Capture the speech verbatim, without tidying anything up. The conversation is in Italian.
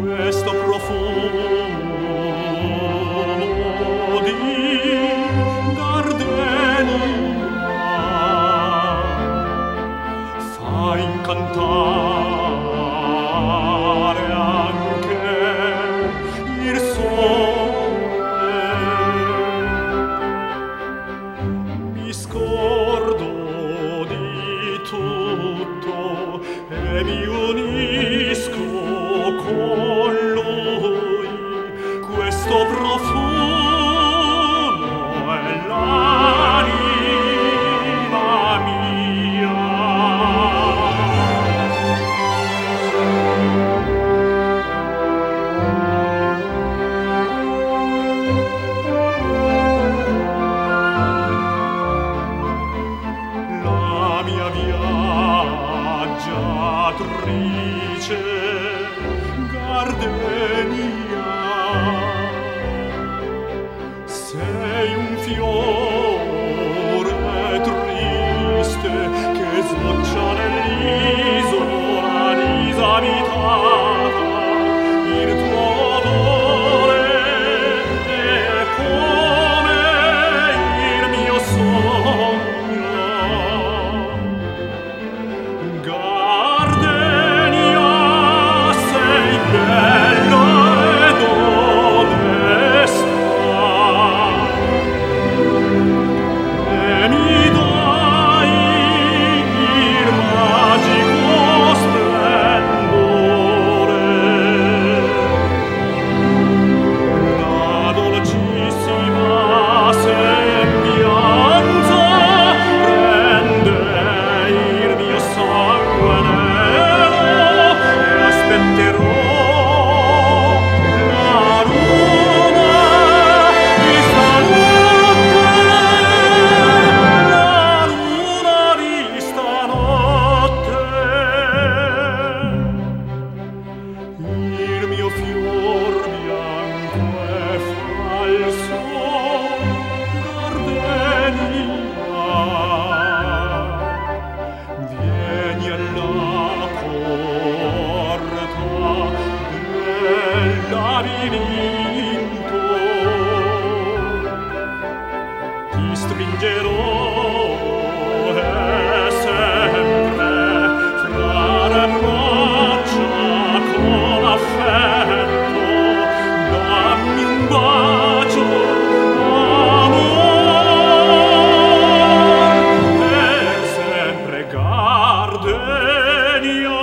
questo profumo di gardenia fa incantare anche il sole. Mi scordo di tutto e mi unisco con lui. Questo profumo è l'anima mia. La mia viaggiatrice gardenia, sei un fiore triste che sboccia nell'isola disabitata. Il tuo odore è come il mio sogno. Gardenia, sei bella ed onesta e mi dai il magico splendore. La dolcissima sembianza rende il mio sangue nero e aspetterò la luna di stanotte, la luna di stanotte. Il mio fior bianco e falso, gardenia, vieni alla porta del labirinto, ti stringerò e sempre fra le braccia con affetto dammi un bacio, amor, per sempre gardenia.